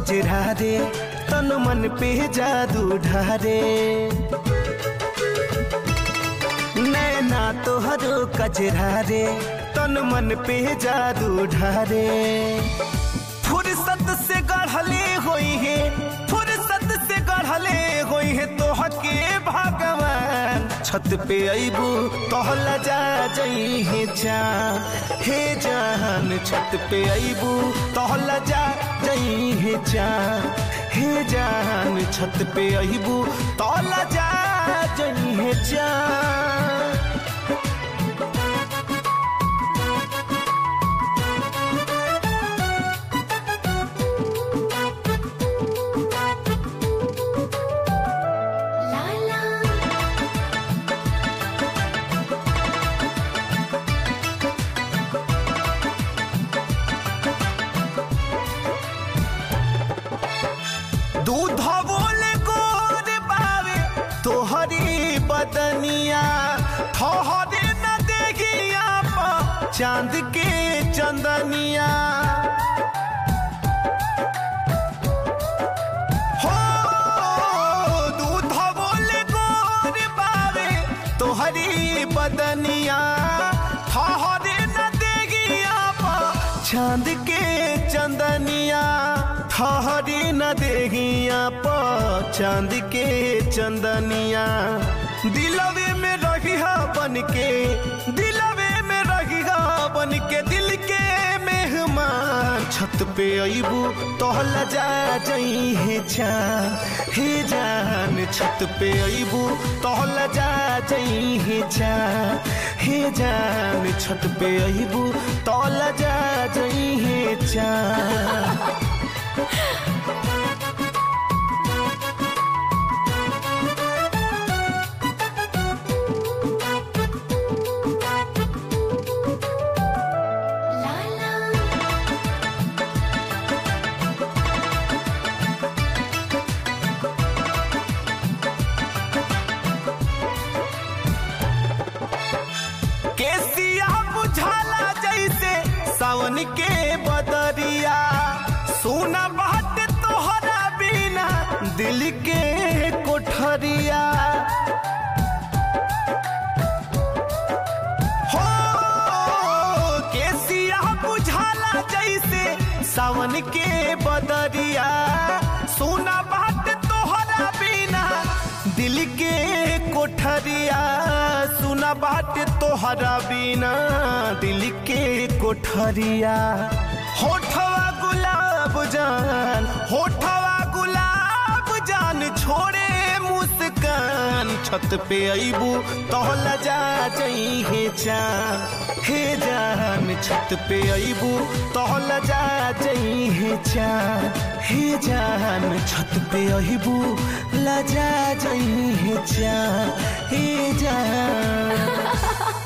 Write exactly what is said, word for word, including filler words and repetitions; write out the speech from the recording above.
कजरा रे तन मन पे जादू ढारे नैना तोहरो कजरा रे तन मन पे जादू ढारे फुर्सत से गढ़ले होई है फुर्सत से गढ़ले होई है तोहके भगवान छत पे अइबू तोहला जा जई है जान हे जान छत पे अइबू तोहला जा जई है जान हे जान छत पे अइबू तोहला जा जई है जान। दूध बोले गोर बावे तोहरी बदनिया ठहरे न देगिया पा चांद के चंदनिया हो दूध बोले गोर बावे तोहरी बदनिया ठहरे न देगिया पा चांद के चंदनिया ठहरी न देहिया पा चांद के चंदनिया दिलवे में रहिया बन के दिलवे में रहिया बन के दिल के मेहमान छत पे अइबू तोहला जा जई है जान हे जान छत पे अइबू तोहला जा जई है जान हे जान छत पे अइबू तोहला जा जई है जान। केसिया बुझाला जैसे सावन के बदरिया सुना बात तोहरा बिना दिल के कोठरिया हो केसिया बुझाला जैसे सावन के बदरिया सुना बात तोहरा बिना दिल के कोठरिया सुना बात तोहरा बिना दिल के कोठरिया होठवा गुलाब जान होठवा गुलाब जान छोड़े मुस्कान छत पे अइबू तोहला जा जई है जान हे जान छत पे अइबू तोहला जा जई है जान हे जान छत पे अइबू ला जा जई है जान हे जान।